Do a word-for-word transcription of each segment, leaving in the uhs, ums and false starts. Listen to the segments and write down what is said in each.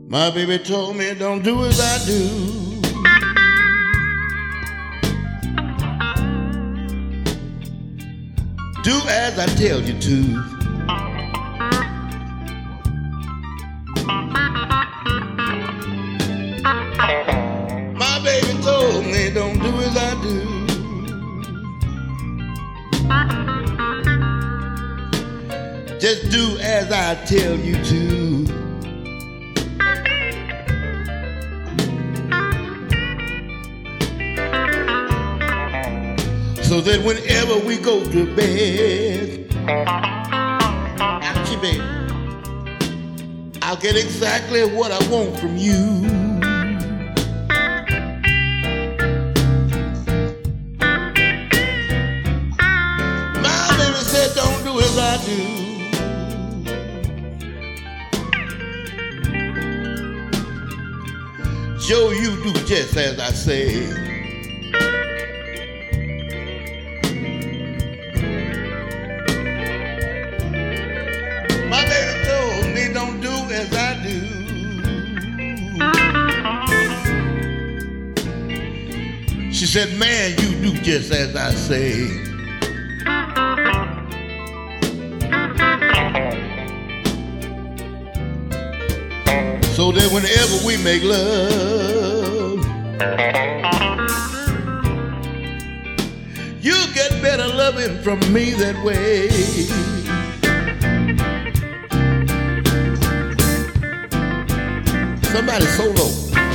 My baby told me don't do as I do. Do as I tell you to. My baby told me don't do as I do. Just do as I tell you to. So that whenever we go to bed, ouchie baby, I'll get exactly what I want from you. My baby said don't do as I do. Joe, you do just as I say. My baby told me don't do as I do. She said, man, you do just as I say. So that whenever we make love, you get better loving from me that way. Somebody solo.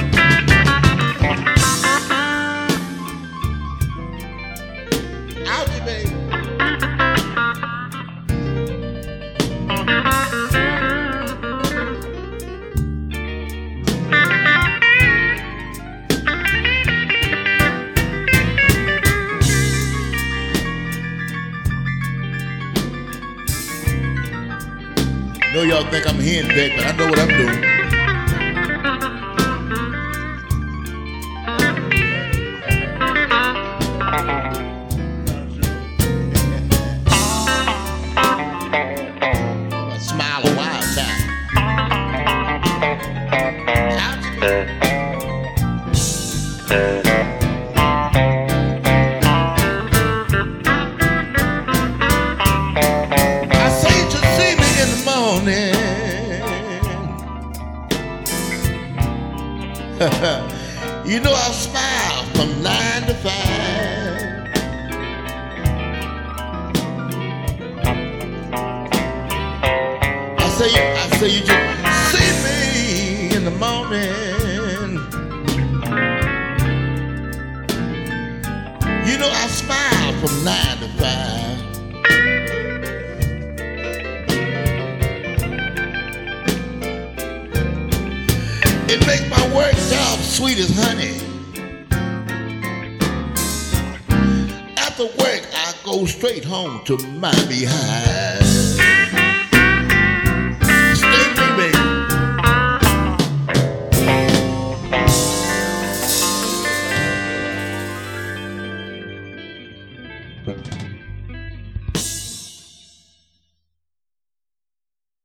Ouchie, baby. I know y'all think I'm henpecked, but I know what I'm doing. Smile a wild time. I say to see me in the morning. You know I'll smile from nine to five. I say, I say you just see me in the morning. You know I smile from nine to five. It makes my work job sweet as honey. After work, I go straight home to my behind. Stay with me, baby.